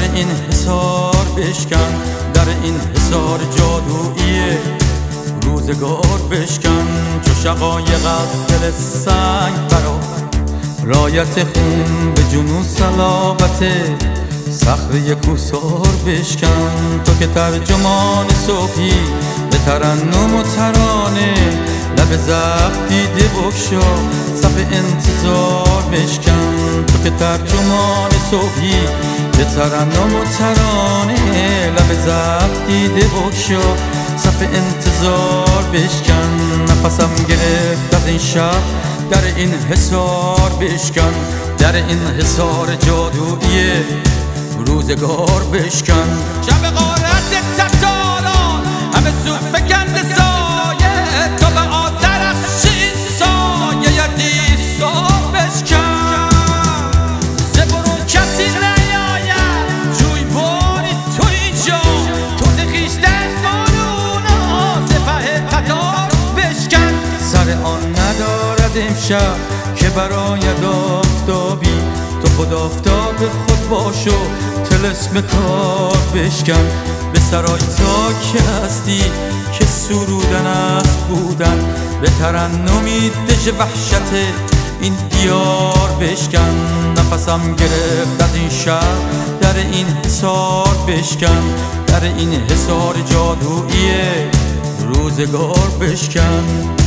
این حصار بشکن، در این حصار جادویی روزگار بشکن. چو شقایق از دل سنگ برا رایت خون به جنون صلابت صخره کوثر بشکن. تو که ترجمان صبحی به ترنم و ترانه، لب زخم دیده بگشا صف انتظار بشکن. تو که ترجمان صبحی به ترنم و ترانه، لب زخم دیده بگشا صف انتظار بشکن. نفسم گرفت از این شب، در این حصار بشکن، در این حصار جادویی روزگار بشکن. شب غارت ستاران همه زود فکنده سایه، تو به آترخشی سایه یا دیسار بشکن. ز برون کسی نیاید جویباری تو اینجا، تو ز خویشتن بارونا سپه قطار بشکن. سر آن ندارد امشب که براید آفتابی، تو خود آفتاب خود باش و طلسم کار بشکن. به سرای تا که هستی که سرودن است بودن، به ترنمی دژ وحشت این دیار بشکن. نفسم گرفت از این شب، در این حصار بشکن، در این حصار جادویی روزگار بشکن.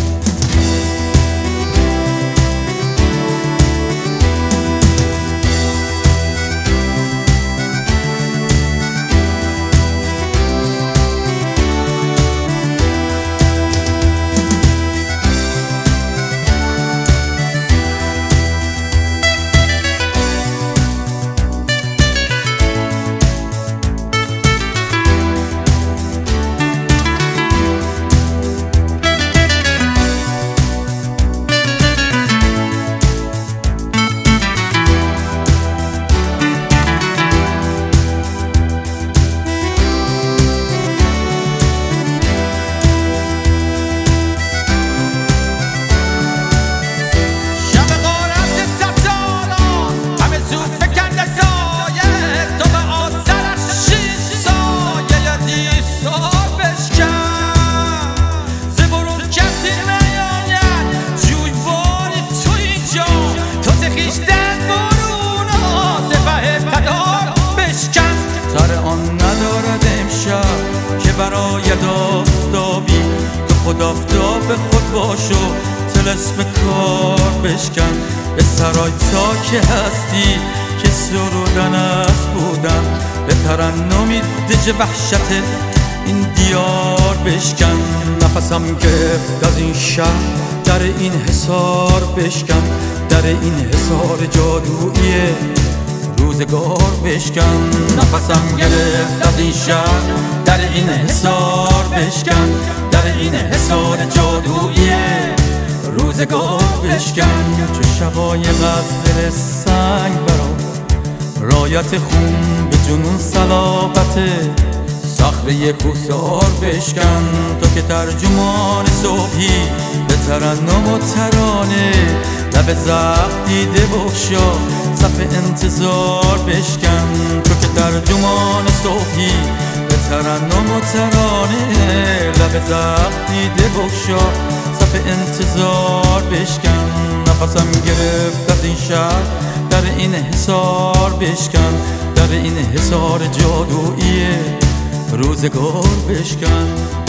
سر آن ندارد امشب که براید آفتابی، تو خود آفتاب خود باش و طلسم کار بشکن. به سرای تا که هستی که سرودن است بودن، به ترنمی دژ وحشت این دیار بشکن. نفسم گرفت از این شب، در این حصار بشکن، در این حصار جادویی روزگار بشکن. نفسم گرفت از این شب، در این حصار بشکن، در این حصار جادویی روزگار بشکن. چو شقایق از دل سنگ برا رایت خون به جنون صلابت صخره کوثر بشکن. تو که ترجمان صبحی به ترنم و ترانه، لب زخم دیده بگشا صف انتظار بشکن. تو که ترجمان صبحی به ترنم و ترانه، لب زخم دیده بگشا صف انتظار بشکن. نفسم گرفت از این شب، در این حصار بشکن، در این حصار جادویی روزگار بشکن.